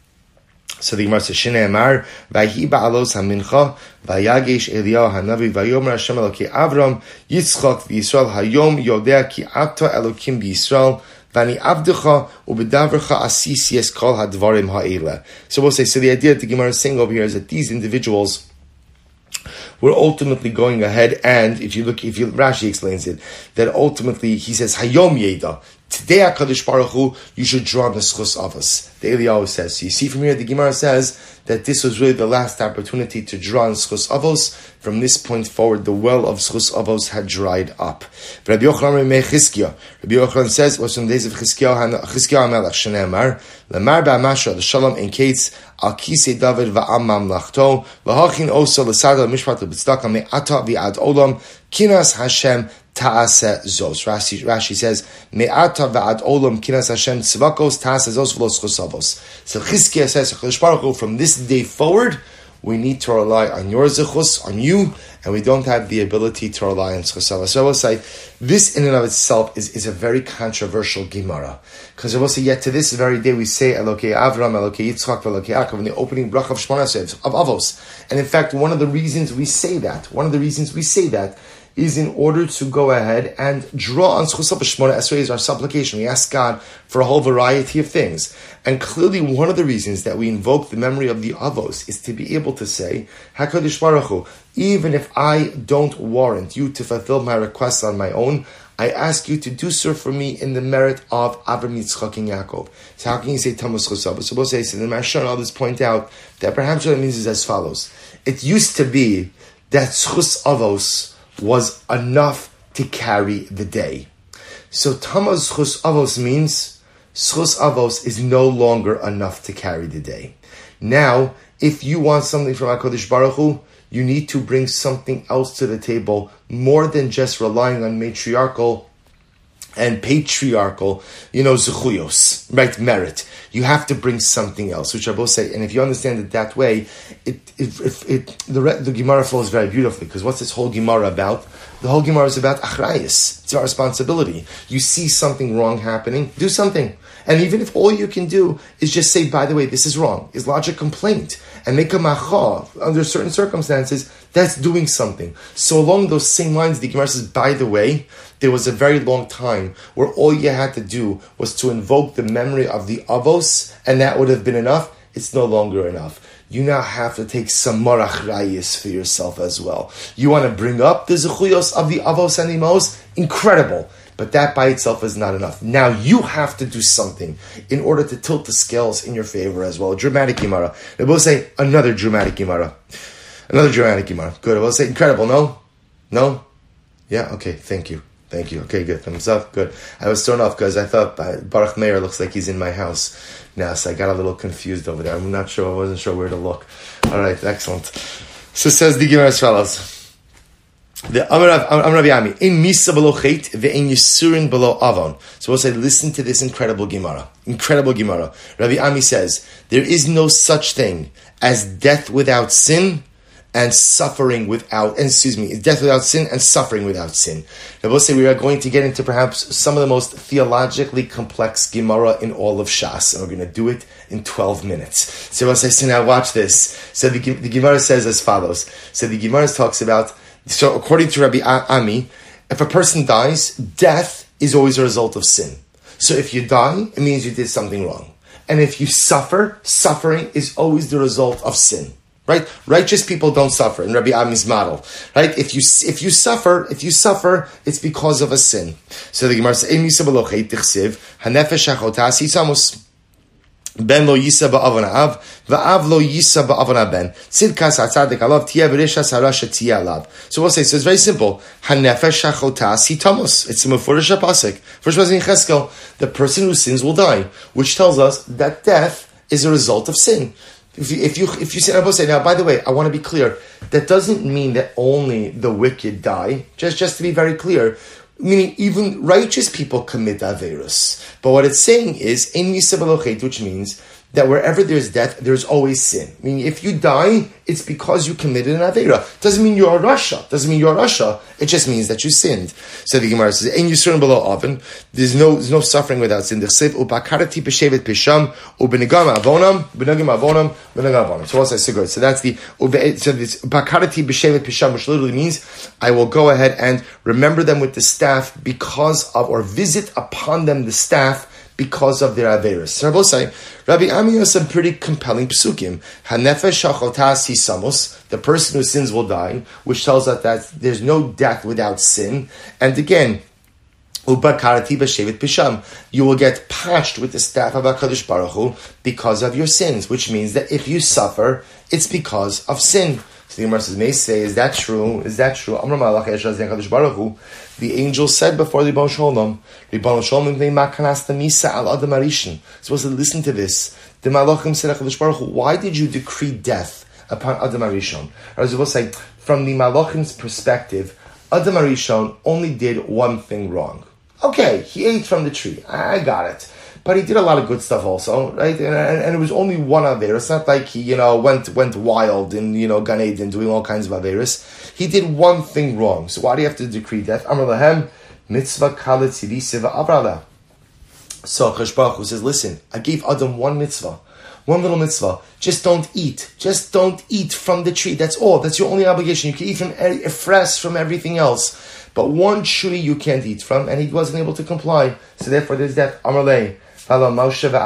S1: So the Gemara says, Shinei Amar, Vayhi ba'alos hamincha, Vayagesh Eliyahu HaNavi, Vayomer Hashem Elokei Avram, Yitzchak v'Yisrael, Hayom Yodea ki ata Elokim b'Yisrael, Vani Avdecha u'bedavrcha asis yes kol hadvarim ha'ela. So we'll say, so the idea that the Gemara is saying over here is that these individuals were ultimately going ahead, and if Rashi explains it, that ultimately he says, Hayom Yeda. Today, HaKadosh Baruch Hu, you should draw on the Schus Avos. The Eliyahu says. So you see from here, the Gemara says that this was really the last opportunity to draw on Schus Avos. From this point forward, the well of Schus Avos had dried up. Rabbi Yochanan says, it was from the days of Chizkiyahu HaMelech, Shenemar, Lemar ba'amasha, the Shalom in Kates, Al Kisei David va'am mamlachto, Lahachin osa l'sada mishpat l'bitzdaka me'ata v'ad olam, Kinas Hashem ta'aseh zos. Rashi says, Me'ata v'ad olam kinas Hashem tzvakos ta'aseh zos v'los chusavos. So Chizkiah says, HaKadosh Baruch Hu, from this day forward, we need to rely on your zechus, on you, and we don't have the ability to rely on chusavos. So I will say, this in and of itself is a very controversial Gemara. Because I will say, yet to this very day, we say, Elokei Avram, Elokei Yitzchak, Elokei Yaakov, in the opening bracha of Shmona Esrei, of Avos. And in fact, one of the reasons we say that, is in order to go ahead and draw on Schus Shmona Esrei as our supplication. We ask God for a whole variety of things. And clearly one of the reasons that we invoke the memory of the Avos is to be able to say, HaKadosh Baruch Hu, even if I don't warrant you to fulfill my requests on my own, I ask you to do so for me in the merit of Avram, Yitzchak, and Yaakov. So how can you say Tamas Schus Avos? So we'll say, so the Maharsha and others point out that perhaps what it means is as follows. It used to be that Schus Avos was enough to carry the day. So Tamaz Schus Avos means Schus Avos is no longer enough to carry the day. Now, if you want something from HaKadosh Baruch Hu, you need to bring something else to the table more than just relying on matriarchal and patriarchal, zechuyos, right, merit. You have to bring something else, which I both say, and if you understand it that way, the Gemara flows very beautifully, because what's this whole Gemara about? The whole Gemara is about achrayus. It's our responsibility. You see something wrong happening, do something. And even if all you can do is just say, by the way, this is wrong, is lodge a complaint, and make a macha under certain circumstances, that's doing something. So along those same lines, the Gemara says, by the way, there was a very long time where all you had to do was to invoke the memory of the avos, and that would have been enough. It's no longer enough. You now have to take some more achrayus for yourself as well. You want to bring up the zechuyos of the avos and the imos? Incredible. But that by itself is not enough. Now you have to do something in order to tilt the scales in your favor as well. Dramatic Gemara. I will say another dramatic Gemara. Another dramatic Gemara. Good. I will say incredible. No? No? Yeah? Okay. Thank you. Okay, good. Thumbs up. Good. I was thrown off because I thought Baruch Meir looks like he's in my house now, so I got a little confused over there. I wasn't sure where to look. All right, excellent. So says the Gemara as follows. The Amar Rabbi Ami, in Misa below Chet, ve'in Yisurin below Avon. So we'll say, listen to this incredible Gemara. Incredible Gemara. Rabbi Ami says, there is no such thing as death without sin, and suffering without, death without sin and suffering without sin. Now we'll say we are going to get into perhaps some of the most theologically complex Gemara in all of Shas, and we're going to do it in 12 minutes. So we'll say, so now watch this. So the Gemara says as follows. So the Gemara talks about, so according to Rabbi Ami, if a person dies, death is always a result of sin. So if you die, it means you did something wrong. And if you suffer, suffering is always the result of sin. Right? Righteous people don't suffer in Rabbi Ami's model. Right? If you suffer, it's because of a sin. So the Gemara says, Hanefesh hachotas hisamus. Ben lo yisa ba'avon av, va'av lo yisa ba'avon ben. Tzidkas hatzadik alav tia v'rishas harasha tia alav. So we'll say, so it's very simple. Hanefesh hachotas hitamus. It's a mefurish pasuk. First was in Cheskel, the person who sins will die, which tells us that death is a result of sin. If you sin, I will say, now, by the way, I want to be clear, that doesn't mean that only the wicked die, just to be very clear, meaning even righteous people commit averus. But what it's saying is, in Misa below Chet, which means that wherever there's death, there's always sin. Meaning, if you die, it's because you committed an avera. Doesn't mean you're a rasha. It just means that you sinned. So the Gemara says, "Ein yisurim below oven." There's no suffering without sin. Ubakarati b'shevet pisham ubenegam avonam. So what's that? So good. So that's the this bakarati b'shevet pisham, which literally means I will go ahead and remember them with the staff because of, or visit upon them the staff because of their averis. So Rabbi Ami has some pretty compelling psukim. Hanefesh shachotas hisamos, the person who sins will die, which tells us that there's no death without sin. And again, ubakarati b'shevet pisham, you will get patched with the staff of HaKadosh Baruch Hu because of your sins, which means that if you suffer, it's because of sin. So the Gemara says, may say, is that true? Amar Malach Yeshua HaKadosh Baruch Hu, the angel said before the Ribbon Shalom, Misa al Adam Arishin. Supposed to listen to this. The Malachim said, HaKadosh Baruch Hu, why did you decree death upon Adam Arishon? Or as I will say, from the Malachim's perspective, Adam Arishon only did one thing wrong. Okay, he ate from the tree. I got it. But he did a lot of good stuff also, right? And it was only one Averis. It's not like he, went wild in, Gan Eden doing all kinds of Averis. He did one thing wrong. So why do you have to decree death? Amar lahem, mitzvah kalet tzivisiva avrala. So Akash Baruch Hu says, listen, I gave Adam one mitzvah. One little mitzvah. Just don't eat. Just don't eat from the tree. That's all. That's your only obligation. You can eat from fresh from everything else. But one tree you can't eat from, and he wasn't able to comply. So therefore there's that. Amar lei. But the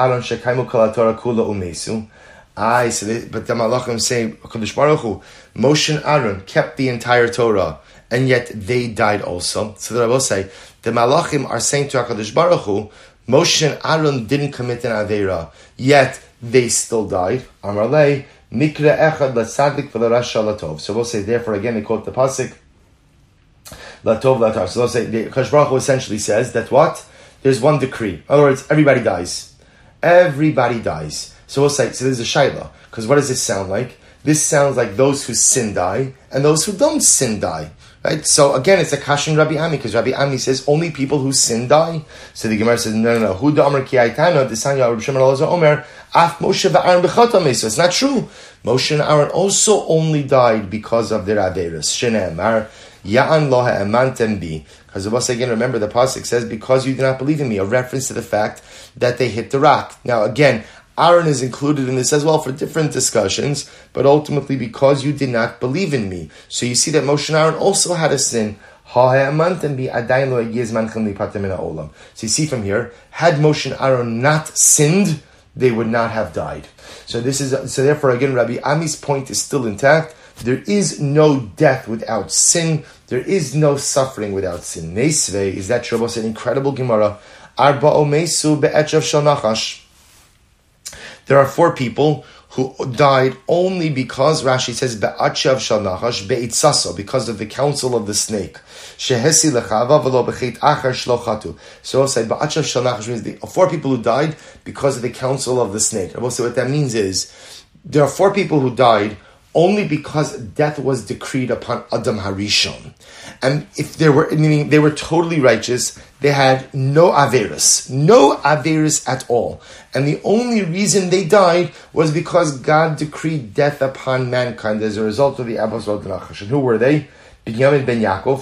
S1: Malachim say, HaKadosh Baruch Hu, Moshe and Aaron kept the entire Torah, and yet they died also. So the Rabbi say, the Malachim are saying to HaKadosh Baruch Hu, Moshe and Aaron didn't commit an Aveira, yet they still died. Amar lei, Mikra echad l'tzadik v'l'rasha l'tov. So we'll say, therefore again, they quote the pasuk, Latov latar. So let's say the Kadosh Baruch Hu essentially says that what? There's one decree. In other words, everybody dies. Everybody dies. So we'll say, so there's a shayla. Because what does this sound like? This sounds like those who sin die, and those who don't sin die. Right? So again, it's a kashin Rabbi Ami, because Rabbi Ami says only people who sin die. So the Gemara says, no. Hu da'amar ki aitana, Desanya Rabbi Shimon Elazar Omer, af Moshe v'Aaron b'chata meso. It's not true. Moshe and Aaron also only died because of their averos. Shene'emar, Ya'an lo ha'emantem bi. Because once again, remember the pasuk says, because you do not believe in me, a reference to the fact that they hit the rock. Now again, Aaron is included in this as well for different discussions, but ultimately because you did not believe in me. So you see that Moshe and Aaron also had a sin. So you see from here, had Moshe and Aaron not sinned, they would not have died. So therefore again, Rabbi Ami's point is still intact. There is no death without sin. There is no suffering without sin. Meisvei is that Shabbos, an incredible Gemara. Arba'o meisu be'echav shel nachash. There are 4 people who died only because, Rashi says, be'achav shel nachash be'itzaso, because of the counsel of the snake. Shehesi lechava v'lo b'chet achar shlo chatu. So I'll say be'achav shel nachash means the 4 people who died because of the counsel of the snake. I will say what that means is, there are 4 people who died only because death was decreed upon Adam Harishon. And if they were, meaning they were totally righteous, they had no averis at all. And the only reason they died was because God decreed death upon mankind as a result of the Abbas of Nachash. And who were they? Binyamin ben Yaakov,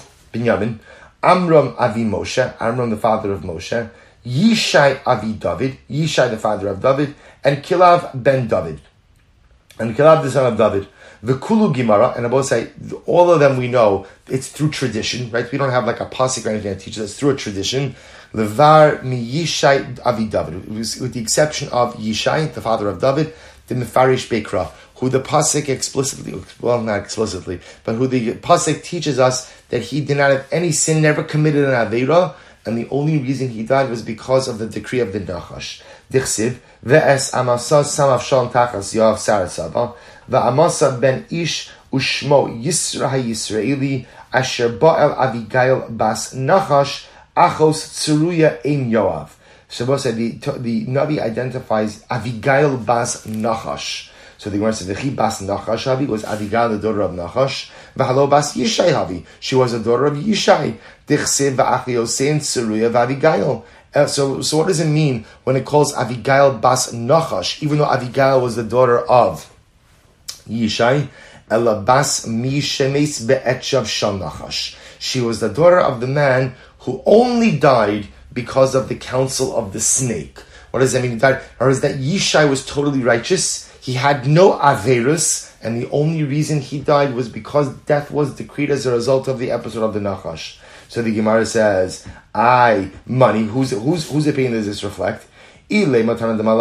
S1: Amram Avi Moshe, Amram the father of Moshe, Yishai Avi David, Yishai the father of David, and Kilav ben David. And Kilav the son of David. The Kulu Gemara, and I both say, all of them we know, it's through tradition, right? We don't have like a pasuk or anything that teaches us, through a tradition. Levar mi Yishai Avi David, with the exception of Yishai, the father of David, the Mefarish Bekra, who the pasuk explicitly, well, not explicitly, but who the pasuk teaches us that he did not have any sin, never committed an Aveira, and the only reason he died was because of the decree of the Nachash. Dichsiv, ve'es amasa samav shalom tachas yav sarasava, ve'amasa ben ish ushmo Yisra ha-Yisraeli, asher ba'el Avigail bas Nachash, achos tzuruya ein Yoav. So the Navi identifies Avigail bas Nachash. So the Gemara says, "V'chi bas Nachash Havi was Avigail, the daughter of Nachash. V'halo bas Yishai Havi, she was the daughter of Yishai. Dichsev v'ach Yosein Tzuruya v'Avigail." So what does it mean when it calls Avigail bas Nachash, even though Avigail was the daughter of Yishai? Ela bas mi shemes be'etchav shel Nachash. She was the daughter of the man who only died because of the counsel of the snake. What does that mean? He died, or is that Yishai was totally righteous? He had no averus, and the only reason he died was because death was decreed as a result of the episode of the Nachash. So the Gemara says, money, whose opinion does this reflect? So if you want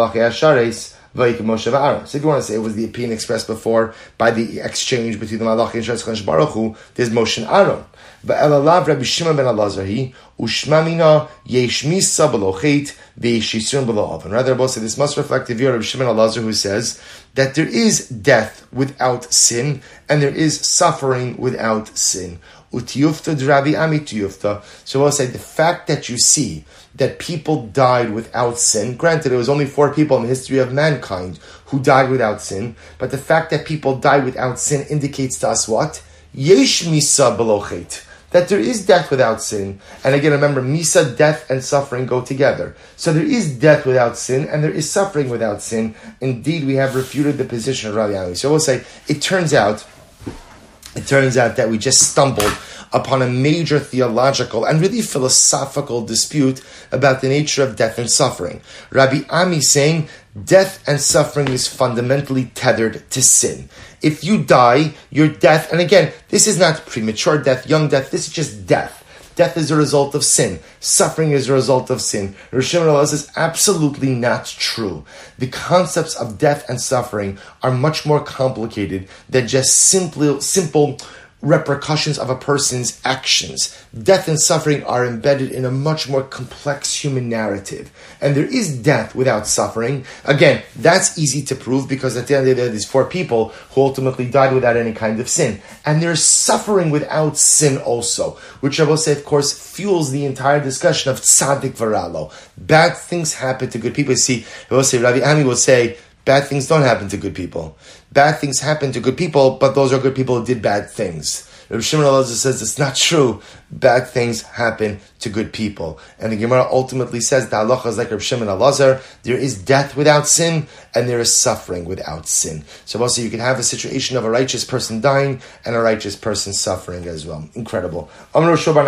S1: to say it was the opinion expressed before by the exchange between the Malachi and Shach Baruch Hu, there's Moshe and Aaron. But Elalav Rabbi Shimon ben Elazar he ushmamina yesh misa below chet ve'yishisurim below oven. Rather, both say this must reflect the view of Rabbi Shimon Elazar, who says that there is death without sin and there is suffering without sin. Utiyufta d'Rabbi Ami tiyufta. So I'll say the fact that you see that people died without sin, granted it was only 4 people in the history of mankind who died without sin, but the fact that people died without sin indicates to us what? Yesh misa below chet. That there is death without sin. And again, remember, misa, death, and suffering go together. So there is death without sin, and there is suffering without sin. Indeed, we have refuted the position of Rabbi Ami. So we'll say, it turns out that we just stumbled upon a major theological and really philosophical dispute about the nature of death and suffering. Rabbi Ami saying death and suffering is fundamentally tethered to sin. If you die, your death, and again, this is not premature death, young death, this is just death. Death is a result of sin. Suffering is a result of sin. Rosh Hashanah is absolutely not true. The concepts of death and suffering are much more complicated than just simple repercussions of a person's actions. Death and suffering are embedded in a much more complex human narrative. And there is death without suffering. Again, that's easy to prove because at the end of the day, there are these 4 people who ultimately died without any kind of sin. And there's suffering without sin also, which I will say, of course, fuels the entire discussion of tzaddik v'ralo. Bad things happen to good people. You see, I will say, Rabbi Ami will say, bad things don't happen to good people. Bad things happen to good people, but those are good people who did bad things. Rabbi Shimon Elazar says it's not true. Bad things happen to good people. And the Gemara ultimately says the halacha is like Rabbi Shimon Elazar. There is death without sin, and there is suffering without sin. So also you can have a situation of a righteous person dying and a righteous person suffering as well. Incredible. Whosoever says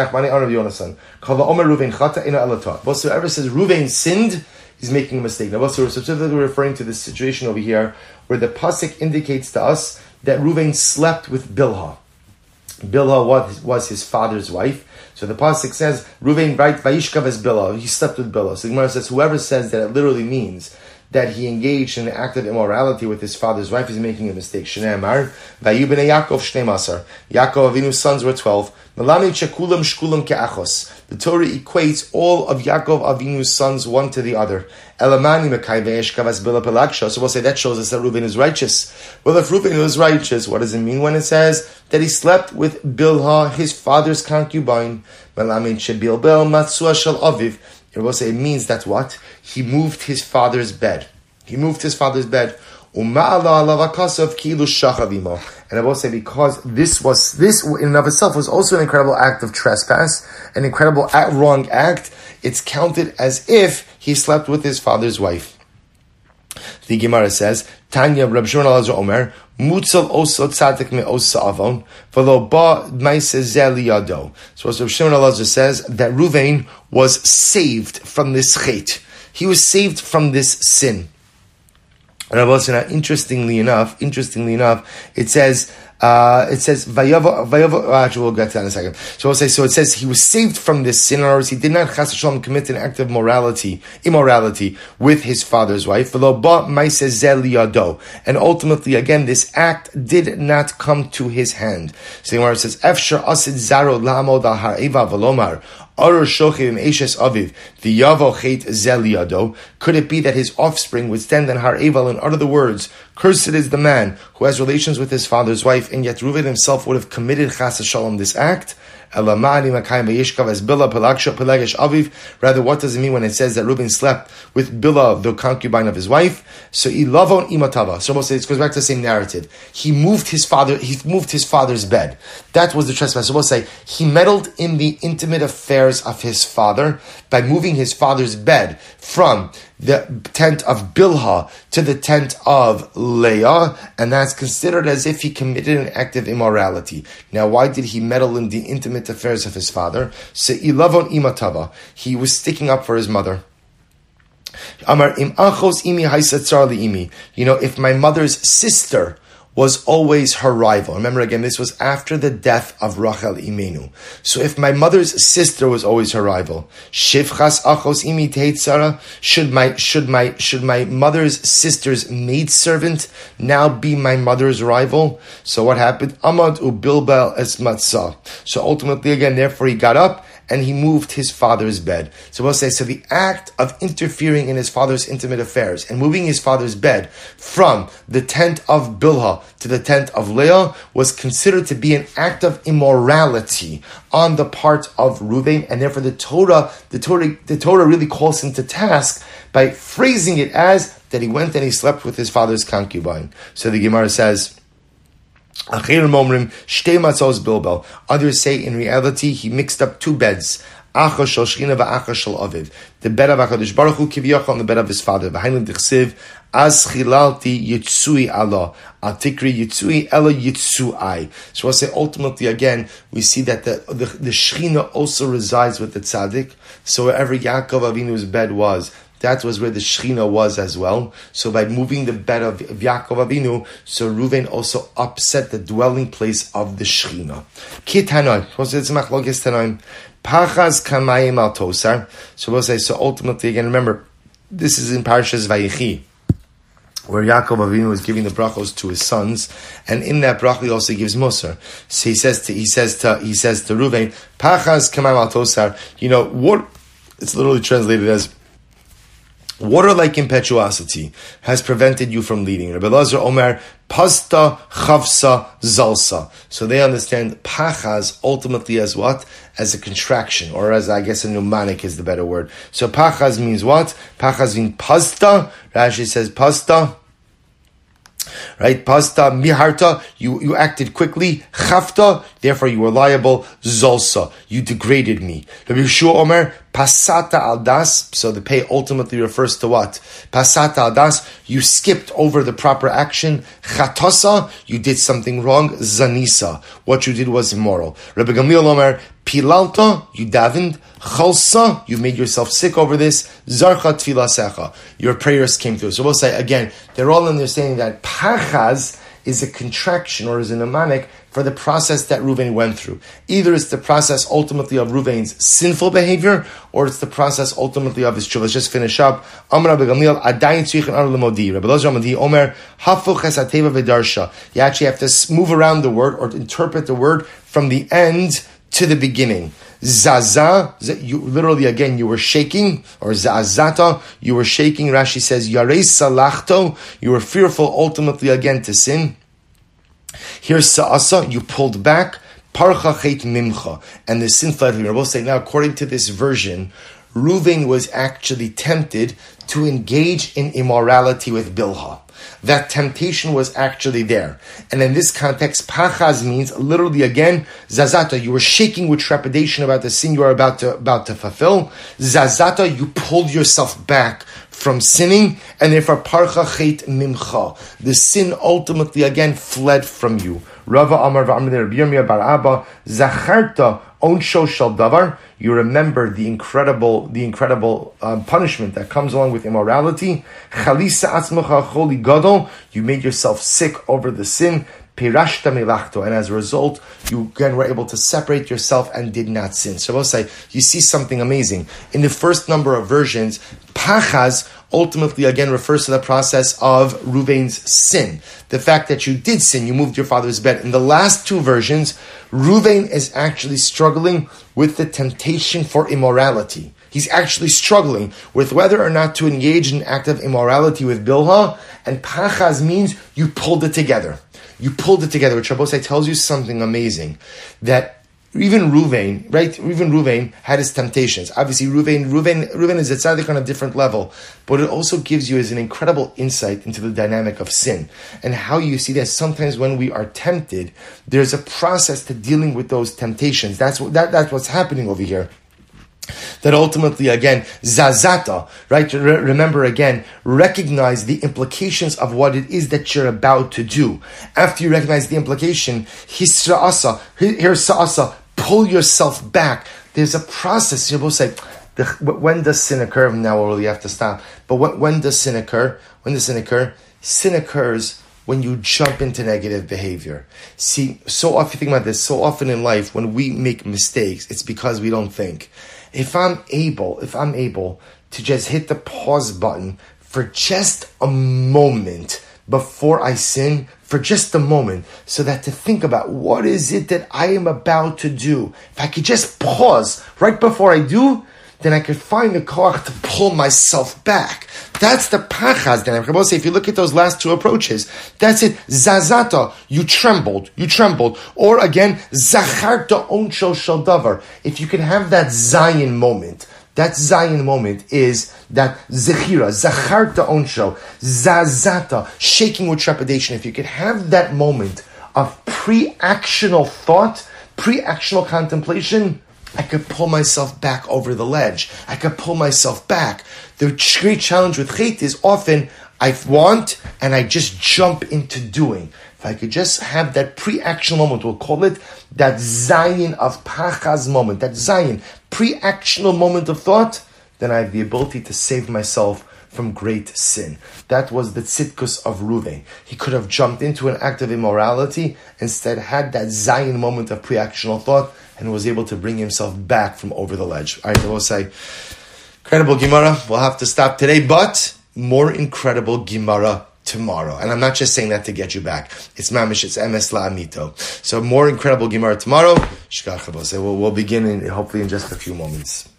S1: Ruvain sinned, he's making a mistake. Now, also, we're specifically referring to this situation over here where the pasuk indicates to us that Ruvain slept with Bilhah. Bilhah was his father's wife. So the pasuk says, Ruvain right vayishkav as Bilhah. He slept with Bilhah. So the Gemara says, whoever says that it literally means that he engaged in an act of immorality with his father's wife is making a mistake. Shnei Amar, Vayu b'nei Yaakov shnei masar. Yaakov Avinu's sons were 12. Melami chekulam shkulam ke'achos. The Torah equates all of Yaakov Avinu's sons one to the other. Elamani mekai ve'eshkav as Bilhah pelaksha. So we'll say that shows us that Reuven is righteous. Well, if Reuven is righteous, what does it mean when it says that he slept with Bilhah, his father's concubine? Melami chebilbel matzua shel aviv. It will say it means that what? He moved his father's bed. And I will say because this in and of itself was also an incredible act of trespass, an incredible wrong act. It's counted as if he slept with his father's wife. The Gemara says, Tanya Reb Shimon Elazar Omer, Mutzal oso tzadik me osa avon, v'lo ba ma'aseh zeh liyado. So as Reb Shimon Elazar says, that Ruvain was saved from this chet. He was saved from this sin. And I will say now, interestingly enough, it says Vayavo. Actually, we'll get to that in a second. So we'll say, so it says he was saved from this sin. In other words, he did not chas v'shalom commit an act of immorality with his father's wife. And ultimately, again, this act did not come to his hand. So the Gemara says, Efshar asid zaro la'amod al ha'eva v'lomar. Could it be that his offspring would stand on Har Eval and utter the words, "Cursed is the man who has relations with his father's wife," and yet Reuven himself would have committed chas v'shalom this act? Rather, what does it mean when it says that Reuben slept with Bilhah, the concubine of his wife? So ilavon imatava. So it goes back to the same narrative. He moved his father's bed. That was the trespass. So we'll say he meddled in the intimate affairs of his father by moving his father's bed from the tent of Bilhah to the tent of Leah, and that's considered as if he committed an act of immorality. Now, why did he meddle in the intimate affairs of his father? So ilavon imatava. He was sticking up for his mother. Amar im achos imi haisatzar liimi. If my mother's sister was always her rival. Remember again, this was after the death of Rachel Imenu. So if my mother's sister was always her rival, shivchas achos imi teitzara, should my mother's sister's maidservant now be my mother's rival? So what happened? Amad ubilbal es matzah. So ultimately again, therefore he got up and he moved his father's bed. So we'll say, so the act of interfering in his father's intimate affairs and moving his father's bed from the tent of Bilhah to the tent of Leah was considered to be an act of immorality on the part of Reuven, and therefore the Torah really calls him to task by phrasing it as that he went and he slept with his father's concubine. So the Gemara says, others say in reality he mixed up two beds. The bed of HaKadosh Baruch Hu kiviyachol and the bed of his father. As chilalti yitzui Allah, atikri yitzui ela yitzuai. So I'll say ultimately again, we see that the Shechina also resides with the tzaddik. So wherever Yaakov Avinu's bed was, that was where the Shechina was as well. So by moving the bed of Yaakov Avinu, so Reuven also upset the dwelling place of the Shechina. Pachas kamayim al tosar. So we'll say, so ultimately again, remember, this is in Parshas Vayechi. where Yaakov Avinu is giving the brachos to his sons, and in that bracha he also gives Musar. So he says to Reuven, Pachas kamam al tosar. What? It's literally translated as, water like impetuosity has prevented you from leading. Rabbi Elazar Omer, pasta chavsa zalsa. So they understand pachas ultimately as what? As a contraction, or as, I guess, a mnemonic is the better word. So pachas means what? Pachas means pasta. Rashi says pasta. Right? Pasta, miharta, you acted quickly. Chafta, therefore you were liable. Zolsa, you degraded me. Rabbi Yeshua Omer, pasata al das, so the pay ultimately refers to what? Pasata al das, you skipped over the proper action. Chatosa, you did something wrong. Zanisa, what you did was immoral. Rabbi Gamliel Omer, pilalta, you davened. Chalsa, you made yourself sick over this. Zarcha tfilasecha, your prayers came through. So we'll say again, they're all understanding that pachaz is a contraction or is a mnemonic for the process that Reuven went through. Either it's the process ultimately of Reuven's sinful behavior, or it's the process ultimately of his tshuva. Let's just finish up. Amar Rabbi Gamliel, adayin tzrichin ar lemodi. Rabbi Elazar Amadi Omer, hafuch es hateva v'darsha. You actually have to move around the word or interpret the word from the end to the beginning. Zaza, you literally again, you were shaking, or zazata, you were shaking. Rashi says, yarei salachto, you were fearful ultimately again to sin. Here's sa'asa, you pulled back. Parcha chet mimcha, and the sin fled from you. We'll say now, according to this version, Reuven was actually tempted to engage in immorality with Bilhah. That temptation was actually there. And in this context, pachaz means literally again, zazata, you were shaking with trepidation about the sin you are about to fulfill. Zazata, you pulled yourself back from sinning, and therefore parcha chet mimcha. The sin ultimately again fled from you. Rava Amar v'Amar Rabbi Yirmiyah bar Abba, zacharta onsho shel davar. You remember the incredible punishment that comes along with immorality. Chalisa atzmacha choli gadol. You made yourself sick over the sin. Pirashta milachto, and as a result, you again were able to separate yourself and did not sin. So we'll say, you see something amazing. In the first number of versions, pachaz ultimately again refers to the process of Reuven's sin. The fact that you did sin, you moved your father's bed. In the last two versions, Reuven is actually struggling with the temptation for immorality. He's actually struggling with whether or not to engage in an act of immorality with Bilhah, and pachaz means you pulled it together. You pulled it together, which Rabbosai tells you something amazing, that even Reuven, right? Even Reuven had his temptations. Obviously, Reuven is a tzaddik on a different level, but it also gives you as an incredible insight into the dynamic of sin and how you see that sometimes when we are tempted, there's a process to dealing with those temptations. That's what's happening over here. That ultimately, again, zazata, right? Remember again, recognize the implications of what it is that you're about to do. After you recognize the implication, here's sa'asa, pull yourself back. There's a process. You're supposed to say, when does sin occur? Now we'll really have to stop. But when does sin occur? When does sin occur? Sin occurs when you jump into negative behavior. See, so often, think about this, so often in life, when we make mistakes, it's because we don't think. If I'm able to just hit the pause button for just a moment before I sin, for just a moment, so that to think about what is it that I am about to do, if I could just pause right before I do, then I could find the koach to pull myself back. That's the pachaz. Then I will say, if you look at those last two approaches, that's it. Zazata, you trembled. Or again, zacharta onsho shel davar. If you can have that Zion moment, that Zion moment is that zechira, zacharta onsho, zazata, shaking with trepidation. If you could have that moment of pre-actional thought, pre-actional contemplation, I could pull myself back over the ledge. I could pull myself back. The great challenge with chait is often I want and I just jump into doing. If I could just have that pre-action moment, we'll call it that Zion of pachaz moment, that Zion, pre-actional moment of thought, then I have the ability to save myself from great sin. That was the tzidkus of Reuven. He could have jumped into an act of immorality, instead had that Zion moment of pre-actional thought, and was able to bring himself back from over the ledge. All right, I will say, incredible Gemara. We'll have to stop today, but more incredible Gemara tomorrow. And I'm not just saying that to get you back. It's mamish, it's emes la'amito. So more incredible Gemara tomorrow. We'll begin hopefully in just a few moments.